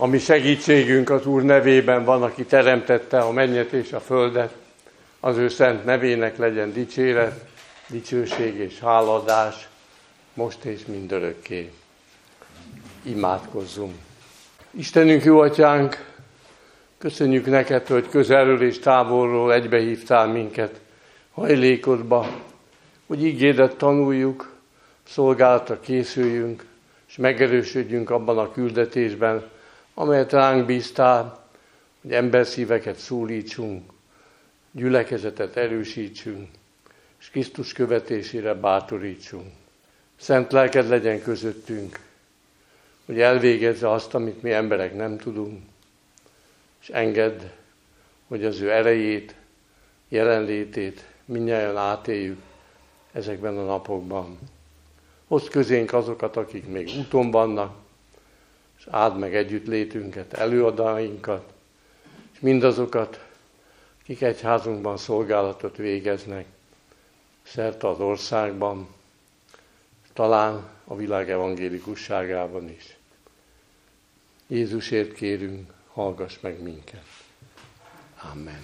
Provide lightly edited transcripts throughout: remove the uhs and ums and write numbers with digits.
A mi segítségünk az Úr nevében van, aki teremtette a mennyet és a földet. Az ő szent nevének legyen dicséret, dicsőség és hálaadás, most és mindörökké. Imádkozzunk. Istenünk, jó atyánk, köszönjük neked, hogy közelről és távolról egybehívtál minket hajlékodba, hogy igédet tanuljuk, szolgálatra készüljünk, és megerősödjünk abban a küldetésben, amelyet ránk bíztál, hogy emberszíveket szólítsunk, gyülekezetet erősítsünk, és Krisztus követésére bátorítsunk. Szent lelked legyen közöttünk, hogy elvégezze azt, amit mi emberek nem tudunk, és engedd, hogy az ő erejét, jelenlétét mindnyájan átéljük ezekben a napokban. Hozd közénk azokat, akik még úton vannak, és áld meg együttlétünket, előadainkat, és mindazokat, akik egyházunkban szolgálatot végeznek, szerte az országban, talán a világ evangélikusságában is. Jézusért kérünk, hallgass meg minket. Amen.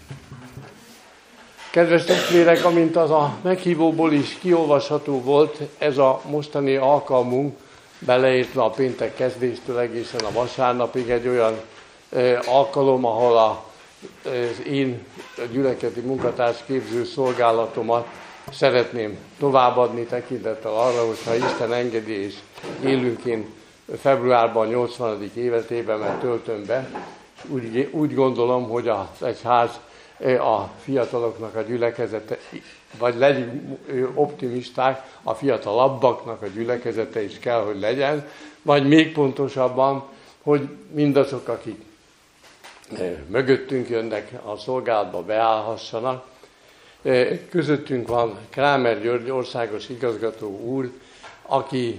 Kedves testvérek, amint az a meghívóból is kiolvasható volt, ez a mostani alkalmunk, beleértve a péntek kezdéstől egészen a vasárnapig egy olyan alkalom, ahol az én gyülekezeti munkatársképző szolgálatomat szeretném továbbadni tekintettel arra, hogyha Isten engedi és élünk, én februárban 80. életébemet töltöm be, és úgy gondolom, hogy az egyház a fiataloknak a gyülekezete, vagy legyünk optimisták, a fiatalabbaknak a gyülekezete is kell, hogy legyen, vagy még pontosabban, hogy mindazok, akik mögöttünk jönnek a szolgálatba, beállhassanak. Közöttünk van Krámer György országos igazgató úr, aki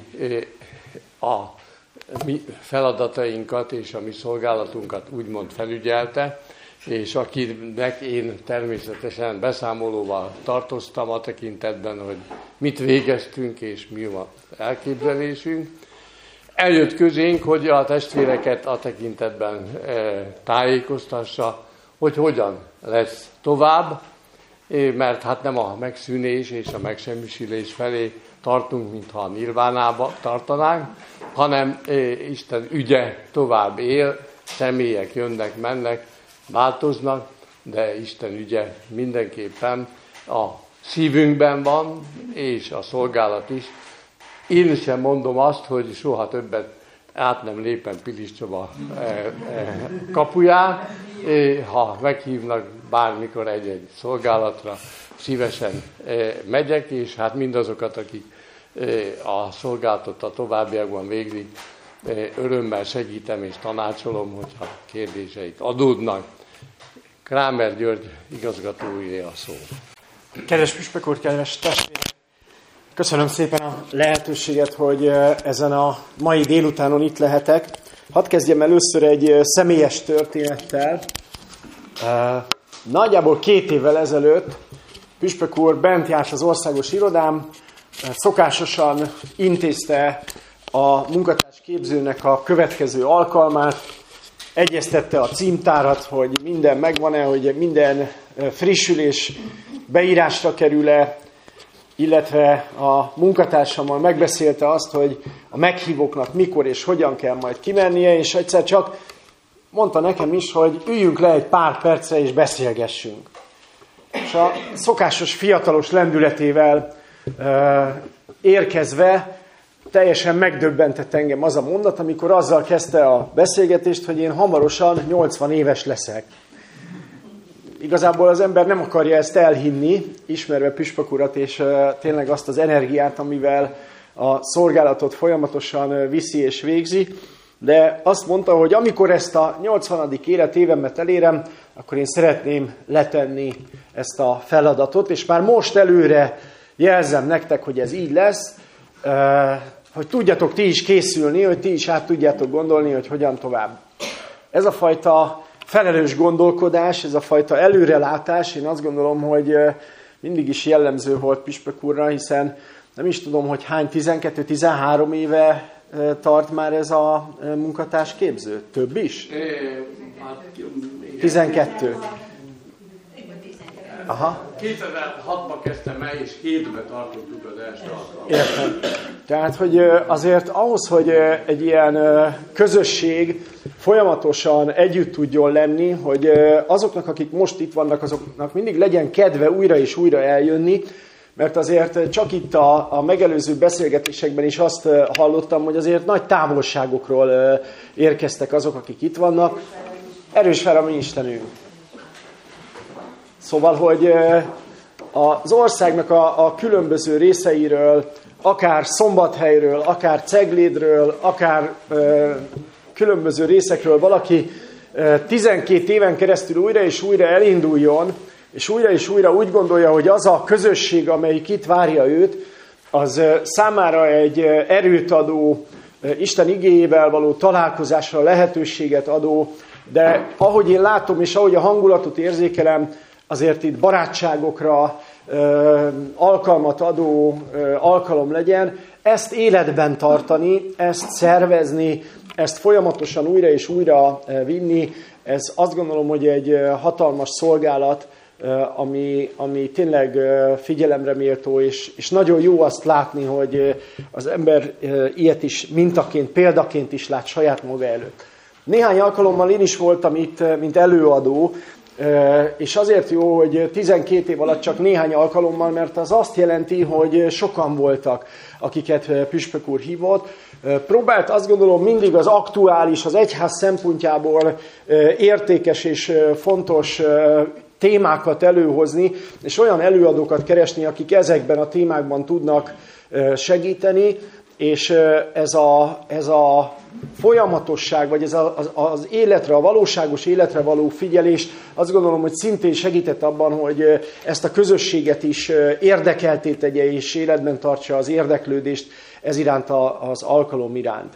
a mi feladatainkat és a mi szolgálatunkat úgymond felügyelte, és akinek én természetesen beszámolóval tartoztam a tekintetben, hogy mit végeztünk és mi a elképzelésünk. Eljött közénk, hogy a testvéreket a tekintetben tájékoztassa, hogy hogyan lesz tovább, mert hát nem a megszűnés és a megsemmisülés felé tartunk, mintha a nirvánába tartanánk, hanem Isten ügye tovább él, személyek jönnek, mennek, változnak, de Isten ügye mindenképpen a szívünkben van, és a szolgálat is. Én sem mondom azt, hogy soha többet át nem lépem Pilis Csaba kapuján. Ha meghívnak bármikor egy-egy szolgálatra, szívesen megyek, és hát mindazokat, akik a szolgálatot a továbbiakban végzik, örömmel segítem és tanácsolom, hogyha kérdéseik adódnak. Krámer György igazgatója a szó. Kedves püspök úr, kedves testvérek! Köszönöm szépen a lehetőséget, hogy ezen a mai délutánon itt lehetek. Hadd kezdjem először egy személyes történettel. Nagyjából 2 évvel ezelőtt püspök úr bent járt az országos irodám, szokásosan intézte a munkatársképzőnek a következő alkalmát, egyeztette a címtárat, hogy minden megvan-e, hogy minden frissülés beírásra kerül-e, illetve a munkatársammal megbeszélte azt, hogy a meghívóknak mikor és hogyan kell majd kimennie, és egyszer csak mondta nekem is, hogy üljünk le egy pár percre és beszélgessünk. És a szokásos fiatalos lendületével érkezve teljesen megdöbbentett engem az a mondat, amikor azzal kezdte a beszélgetést, hogy én hamarosan 80 éves leszek. Igazából az ember nem akarja ezt elhinni, ismerve püspök urat, és tényleg azt az energiát, amivel a szolgálatot folyamatosan viszi és végzi, de azt mondta, hogy amikor ezt a 80. életévemet elérem, akkor én szeretném letenni ezt a feladatot, és már most előre jelzem nektek, hogy ez így lesz, hogy tudjatok ti is készülni, hogy ti is át tudjátok gondolni, hogy hogyan tovább. Ez a fajta felelős gondolkodás, ez a fajta előrelátás, én azt gondolom, hogy mindig is jellemző volt püspök úrra, hiszen nem is tudom, hogy hány, 12-13 éve tart már ez a munkatársképző? Több is? Hát, 12. Aha. 2006-ban kezdtem el, és 7-ben tartottuk az első alkalmat. Értem. Tehát, hogy azért ahhoz, hogy egy ilyen közösség folyamatosan együtt tudjon lenni, hogy azoknak, akik most itt vannak, azoknak mindig legyen kedve újra és újra eljönni, mert azért csak itt a megelőző beszélgetésekben is azt hallottam, hogy azért nagy távolságokról érkeztek azok, akik itt vannak. Erős fel a mi Istenünk. Szóval, hogy az országnak a különböző részeiről, akár Szombathelyről, akár Ceglédről, akár különböző részekről valaki 12 éven keresztül újra és újra elinduljon, és újra úgy gondolja, hogy az a közösség, amelyik itt várja őt, az számára egy erőt adó, Isten igéjével való találkozásra lehetőséget adó, de ahogy én látom, és ahogy a hangulatot érzékelem, azért itt barátságokra alkalmat adó alkalom legyen, ezt életben tartani, ezt szervezni, ezt folyamatosan újra és újra vinni, ez azt gondolom, hogy egy hatalmas szolgálat, ami tényleg figyelemre méltó, és nagyon jó azt látni, hogy az ember ilyet is mintaként, példaként is lát saját maga előtt. Néhány alkalommal én is voltam itt, mint előadó, és azért jó, hogy 12 év alatt csak néhány alkalommal, mert az azt jelenti, hogy sokan voltak, akiket püspök úr hívott. Próbált azt gondolom mindig az aktuális, az egyház szempontjából értékes és fontos témákat előhozni, és olyan előadókat keresni, akik ezekben a témákban tudnak segíteni, és ez a folyamatosság, vagy ez az életre, a valóságos életre való figyelés, azt gondolom, hogy szintén segített abban, hogy ezt a közösséget is érdekelté tegye, és életben tartsa az érdeklődést ez iránt az alkalom iránt.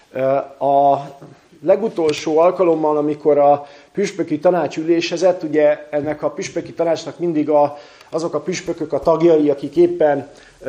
A legutolsó alkalommal, amikor a püspöki tanács ülésezett, ugye ennek a püspöki tanácsnak mindig azok a püspökök a tagjai, akik éppen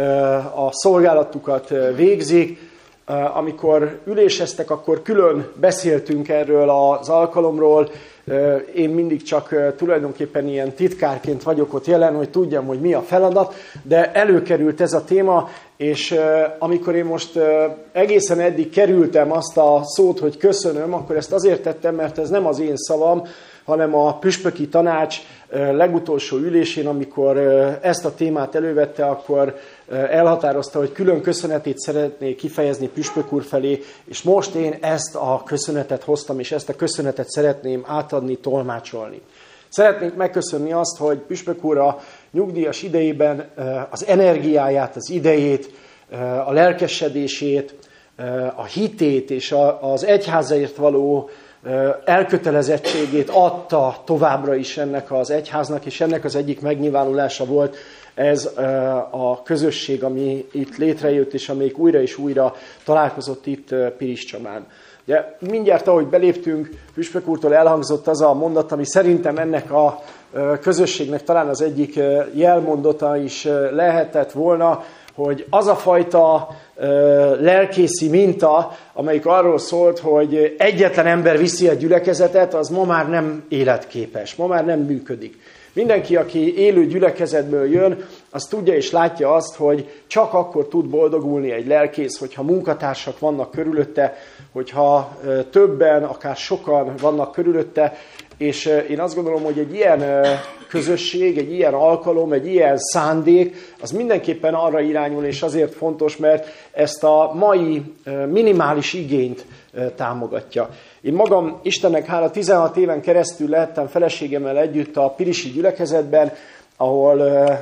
a szolgálatukat végzik. Amikor üléseztek, akkor külön beszéltünk erről az alkalomról. Én mindig csak tulajdonképpen ilyen titkárként vagyok ott jelen, hogy tudjam, hogy mi a feladat, de előkerült ez a téma, és amikor én most egészen eddig kerültem azt a szót, hogy köszönöm, akkor ezt azért tettem, mert ez nem az én szavam, hanem a püspöki tanács legutolsó ülésén, amikor ezt a témát elővette, akkor elhatározta, hogy külön köszönetét szeretné kifejezni püspök úr felé, és most én ezt a köszönetet hoztam, és ezt a köszönetet szeretném átadni, tolmácsolni. Szeretnénk megköszönni azt, hogy püspök úr a nyugdíjas idejében az energiáját, az idejét, a lelkesedését, a hitét és az egyházért való elkötelezettségét adta továbbra is ennek az egyháznak, és ennek az egyik megnyilvánulása volt ez a közösség, ami itt létrejött, és amelyik újra és újra találkozott itt Piriscsamán. Ugye, mindjárt ahogy beléptünk, püspök úrtól elhangzott az a mondat, ami szerintem ennek a közösségnek talán az egyik jelmondata is lehetett volna, hogy az a fajta lelkészi minta, amelyik arról szólt, hogy egyetlen ember viszi a gyülekezetet, az ma már nem életképes, ma már nem működik. Mindenki, aki élő gyülekezetből jön, az tudja és látja azt, hogy csak akkor tud boldogulni egy lelkész, hogyha munkatársak vannak körülötte, hogyha többen, akár sokan vannak körülötte, és én azt gondolom, hogy egy ilyen közösség, egy ilyen alkalom, egy ilyen szándék, az mindenképpen arra irányul, és azért fontos, mert ezt a mai minimális igényt támogatja. Én magam, Istennek hála, 16 éven keresztül lehettem feleségemmel együtt a pirisi gyülekezetben, ahol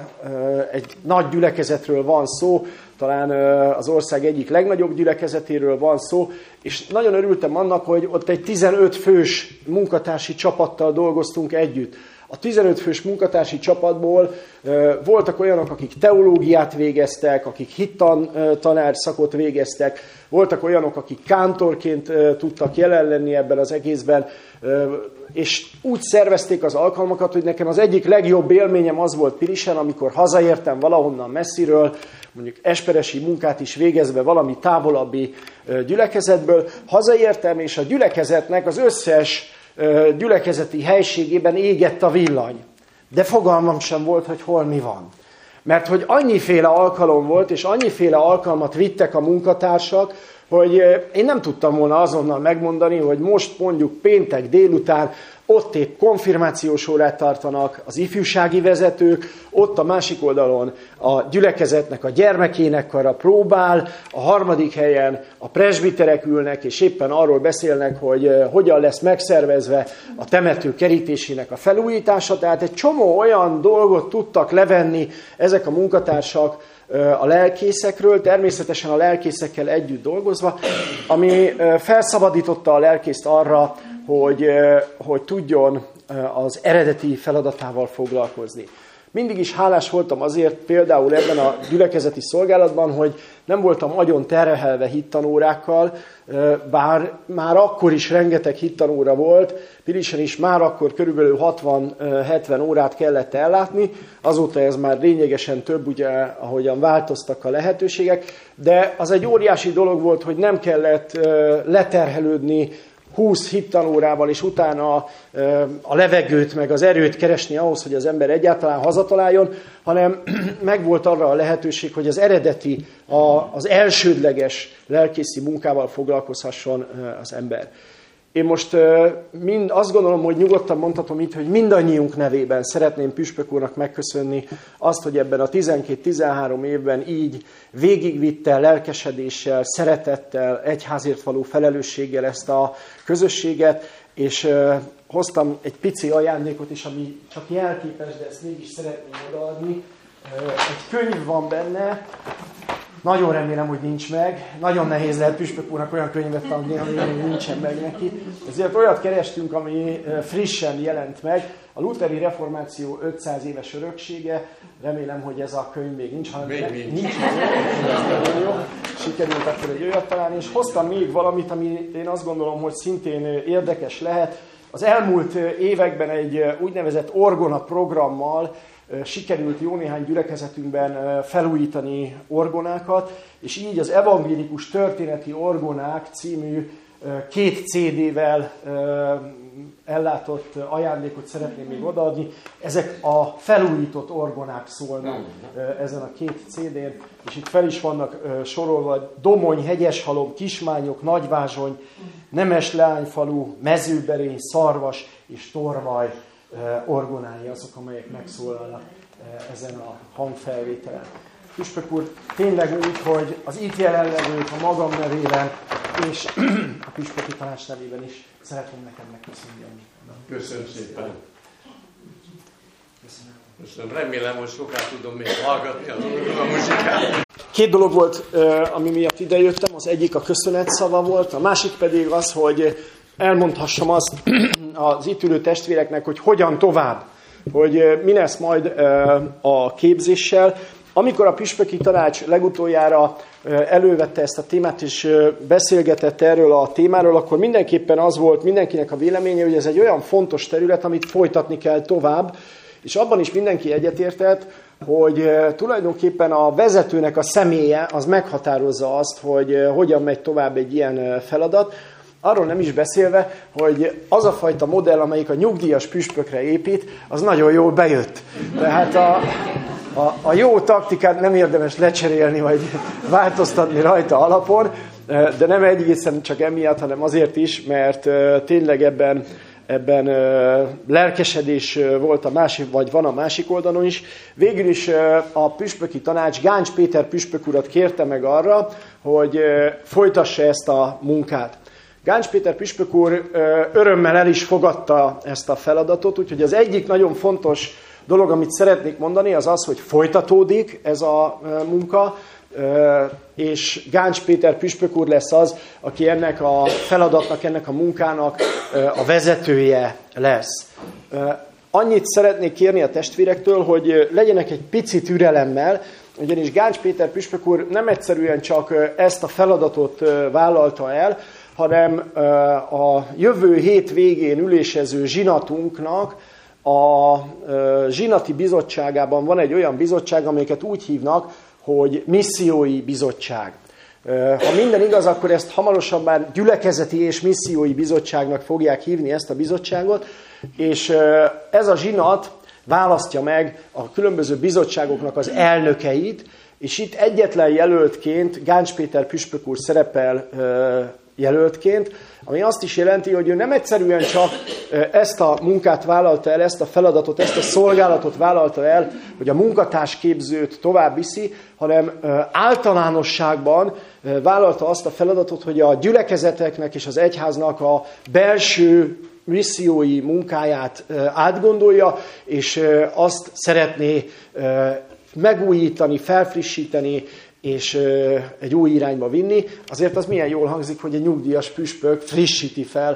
egy nagy gyülekezetről van szó, talán az ország egyik legnagyobb gyülekezetéről van szó, és nagyon örültem annak, hogy ott egy 15 fős munkatársi csapattal dolgoztunk együtt, A 15 fős munkatársi csapatból voltak olyanok, akik teológiát végeztek, akik hittantanár szakot végeztek, voltak olyanok, akik kántorként tudtak jelen lenni ebben az egészben, és úgy szervezték az alkalmakat, hogy nekem az egyik legjobb élményem az volt Pilisen, amikor hazaértem valahonnan messziről, mondjuk esperesi munkát is végezve valami távolabbi gyülekezetből, hazaértem, és a gyülekezetnek az összes gyülekezeti helységében égett a villany. De fogalmam sem volt, hogy hol mi van. Mert hogy annyiféle alkalom volt, és annyiféle alkalmat vittek a munkatársak, hogy én nem tudtam volna azonnal megmondani, hogy most mondjuk péntek délután ott épp konfirmációs órát tartanak az ifjúsági vezetők, ott a másik oldalon a gyülekezetnek a gyermekénekkara próbál, a harmadik helyen a presbiterek ülnek, és éppen arról beszélnek, hogy hogyan lesz megszervezve a temető kerítésének a felújítása. Tehát egy csomó olyan dolgot tudtak levenni ezek a munkatársak a lelkészekről, természetesen a lelkészekkel együtt dolgozva, ami felszabadította a lelkészt arra, hogy tudjon az eredeti feladatával foglalkozni. Mindig is hálás voltam azért például ebben a gyülekezeti szolgálatban, hogy nem voltam agyon terhelve hittanórákkal, bár már akkor is rengeteg hittanóra volt, Pilisen is már akkor körülbelül 60-70 órát kellett ellátni, azóta ez már lényegesen több, ugye, ahogyan változtak a lehetőségek, de az egy óriási dolog volt, hogy nem kellett leterhelődni 20 hittanórával, és utána a levegőt, meg az erőt keresni ahhoz, hogy az ember egyáltalán hazataláljon, hanem megvolt arra a lehetőség, hogy az eredeti, az elsődleges lelkészi munkával foglalkozhasson az ember. Én most azt gondolom, hogy nyugodtan mondhatom itt, hogy mindannyiunk nevében szeretném Püspök úrnak megköszönni azt, hogy ebben a 12-13 évben így végigvitte lelkesedéssel, szeretettel, egyházért való felelősséggel ezt a közösséget, és hoztam egy pici ajándékot is, ami csak jelképes, de ezt mégis szeretném odaadni. Egy könyv van benne, nagyon remélem, hogy nincs meg. Nagyon nehéz lehet Püspök úrnak olyan könyvet adni, ami nincsen meg neki. Ezért olyat kerestünk, ami frissen jelent meg. A Lutheri Reformáció 500 éves öröksége. Remélem, hogy ez a könyv még nincs. Nincs. Jó. Sikerült akkor egy olyat találni. És hoztam még valamit, ami én azt gondolom, hogy szintén érdekes lehet. Az elmúlt években egy úgynevezett orgona programmal sikerült jó néhány gyülekezetünkben felújítani orgonákat, és így az Evangélikus Történeti Orgonák című 2 CD-vel ellátott ajándékot szeretném még odaadni. Ezek a felújított orgonák szólnak ezen a 2 CD-n, és itt fel is vannak sorolva Domony, Hegyeshalom, Kismányok, Nagyvázsony, Nemesleányfalu, Mezőberény, Szarvas és Torvaj orgonái azok, amelyek megszólalnak ezen a hangfelvételen. Püspök úr, tényleg úgy, hogy az itt jelenlevők a magam nevében és a Püspöki Tanács nevében is szeretném neked megköszönni. Köszönöm szépen. Köszönöm. Remélem, hogy sokat tudom még hallgatni a muzsikát. 2 dolog volt, ami miatt idejöttem. Az egyik a köszönet szava volt, a másik pedig az, hogy elmondhassam azt az itt ülő testvéreknek, hogy hogyan tovább, hogy mi lesz majd a képzéssel. Amikor a Püspöki Tanács legutoljára elővette ezt a témát és beszélgetett erről a témáról, akkor mindenképpen az volt mindenkinek a véleménye, hogy ez egy olyan fontos terület, amit folytatni kell tovább, és abban is mindenki egyetértett, hogy tulajdonképpen a vezetőnek a személye az meghatározza azt, hogy hogyan megy tovább egy ilyen feladat. Arról nem is beszélve, hogy az a fajta modell, amelyik a nyugdíjas püspökre épít, az nagyon jól bejött. Tehát a jó taktikát nem érdemes lecserélni, vagy változtatni rajta alapon, de nem egészen csak emiatt, hanem azért is, mert tényleg ebben lelkesedés volt a másik, vagy van a másik oldalon is. Végül is a Püspöki Tanács Gáncs Péter püspök urat kérte meg arra, hogy folytassa ezt a munkát. Gáncs Péter püspök úr örömmel el is fogadta ezt a feladatot, úgyhogy az egyik nagyon fontos dolog, amit szeretnék mondani, az az, hogy folytatódik ez a munka, és Gáncs Péter püspök úr lesz az, aki ennek a feladatnak, ennek a munkának a vezetője lesz. annyit szeretnék kérni a testvérektől, hogy legyenek egy pici türelemmel, ugyanis Gáncs Péter püspök úr nem egyszerűen csak ezt a feladatot vállalta el, hanem a jövő hét végén ülésező zsinatunknak a zsinati bizottságában van egy olyan bizottság, amelyeket úgy hívnak, hogy missziói bizottság. Ha minden igaz, akkor ezt hamarosan már gyülekezeti és missziói bizottságnak fogják hívni ezt a bizottságot, és ez a zsinat választja meg a különböző bizottságoknak az elnökeit, és itt egyetlen jelöltként Gáncs Péter püspök úr szerepel jelöltként, ami azt is jelenti, hogy ő nem egyszerűen csak ezt a munkát vállalta el, ezt a feladatot, ezt a szolgálatot vállalta el, hogy a munkatársképzőt tovább viszi, hanem általánosságban vállalta azt a feladatot, hogy a gyülekezeteknek és az egyháznak a belső missziói munkáját átgondolja, és azt szeretné megújítani, felfrissíteni, és egy új irányba vinni. Azért az milyen jól hangzik, hogy egy nyugdíjas püspök frissíti fel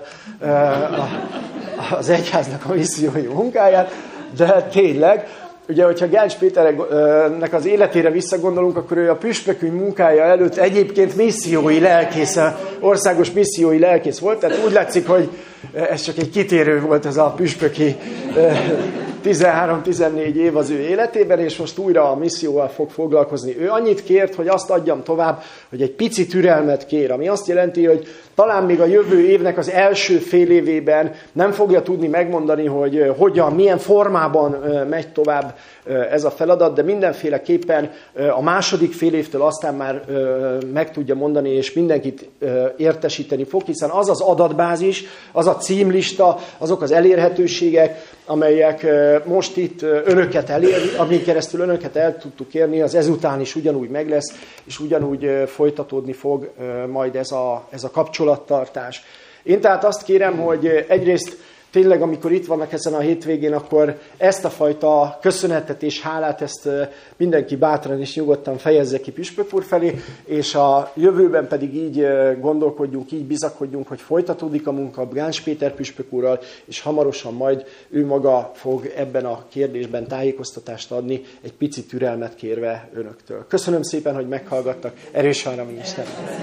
az egyháznak a missziói munkáját, de tényleg, ugye, hogyha Gáncs Péternek az életére visszagondolunk, akkor ő a püspökünk munkája előtt egyébként missziói lelkész, országos missziói lelkész volt, tehát úgy látszik, hogy ez csak egy kitérő volt ez a püspöki 13-14 év az ő életében, és most újra a misszióval fog foglalkozni. Ő annyit kért, hogy azt adjam tovább, hogy egy pici türelmet kér, ami azt jelenti, hogy talán még a jövő évnek az első fél évében nem fogja tudni megmondani, hogy hogyan, milyen formában megy tovább ez a feladat, de mindenféleképpen a második fél évtől aztán már meg tudja mondani, és mindenkit értesíteni fog, hiszen az az adatbázis, az a címlista, azok az elérhetőségek, amelyek most itt önöket elér, amin keresztül önöket el tudtuk érni, az ezután is ugyanúgy meg lesz, és ugyanúgy folytatódni fog majd ez a kapcsolattartás. Én tehát azt kérem, hogy egyrészt tényleg, amikor itt vannak ezen a hétvégén, akkor ezt a fajta köszönetet és hálát, ezt mindenki bátran és nyugodtan fejezze ki püspök úr felé, és a jövőben pedig így gondolkodjunk, így bizakodjunk, hogy folytatódik a munka Gáncs Péter püspök úrral, és hamarosan majd ő maga fog ebben a kérdésben tájékoztatást adni, egy pici türelmet kérve önöktől. Köszönöm szépen, hogy meghallgattak. Erős valami Isten!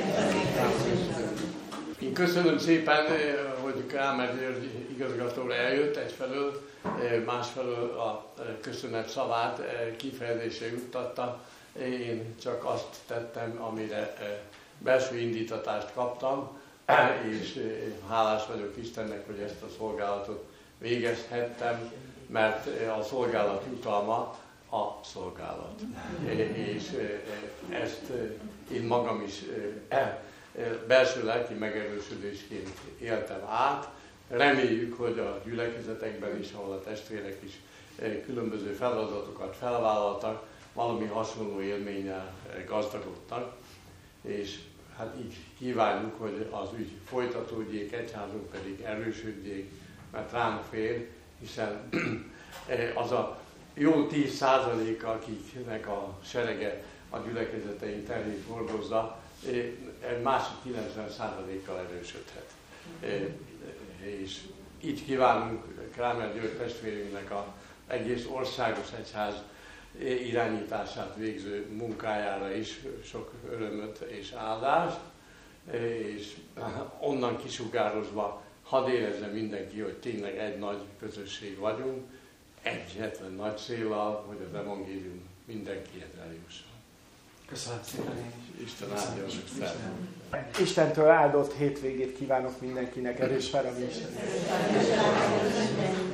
Én köszönöm szépen, hogy Krámer György igazgatóra eljött egyfelől, másfelől a köszönet szavát kifejezésre juttatta. Én csak azt tettem, amire belső indítatást kaptam, és hálás vagyok Istennek, hogy ezt a szolgálatot végezhettem, mert a szolgálat jutalma a szolgálat. És ezt én magam is belső lelki megerősödésként éltem át. Reméljük, hogy a gyülekezetekben is, ahol a testvérek is különböző feladatokat felvállaltak, valami hasonló élménnyel gazdagodtak, és hát így kívánjuk, hogy az ügy folytatódjék, egyházunk pedig erősödjék, mert ránk fér, hiszen az a jó 10%, akiknek a serege a gyülekezeteink terhét hordozza, egy másik 90%-kal erősödhet. És így kívánunk Krámer György testvérünknek az egész országos egyház irányítását végző munkájára is sok örömöt és áldást, és onnan kisugározva hadd érezze mindenki, hogy tényleg egy nagy közösség vagyunk, egyetlen nagy céllal, hogy az evangélium mindenkihez eljusson. Köszönöm szépen. Isten áldja fel. Istentől áldott hétvégét kívánok mindenkinek, erős fel a mi Isten.